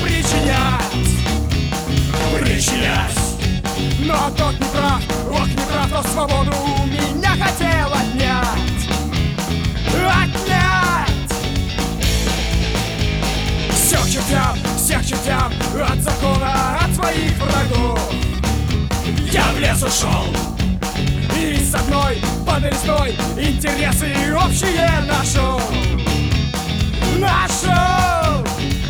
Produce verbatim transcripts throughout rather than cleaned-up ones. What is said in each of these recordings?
причинять, причинять. Но тот не прав, ох, не прав, но свободу у меня хотел отнять, отнять. Всех чертям, всех чертям, от закона, от своих врагов я в лес ушел, и с одной подвесной интересы общие нашел, нашел.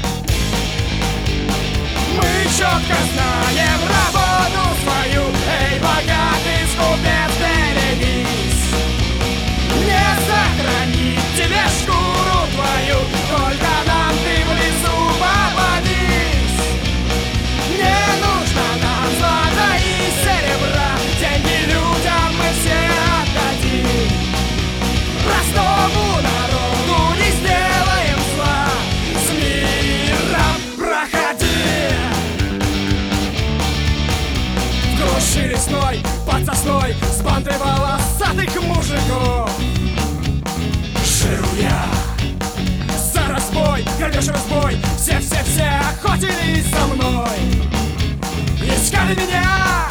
Мы четко знаем работу свою, эй, богатый скупец, берегись, не сохранить тебе шкуру твою, только нам ты в лесу попадись. Не нужно нам злата и серебра, деньги людям мы все отдадим, простому народу не сделаем зла, с миром проходи. В гуще лесной, под сосной, с бандой волосатых мужиков живу я. За разбой, грабеж, разбой, все-все-все охотились за мной, искали меня.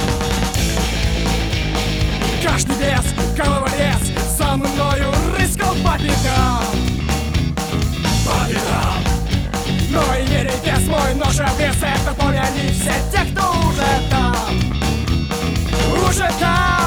Каждый бес, головорез, за мною рыскал по пятам, по пятам. Но и не вес мой нож обвес, это поле они все те, кто уже там, уже там.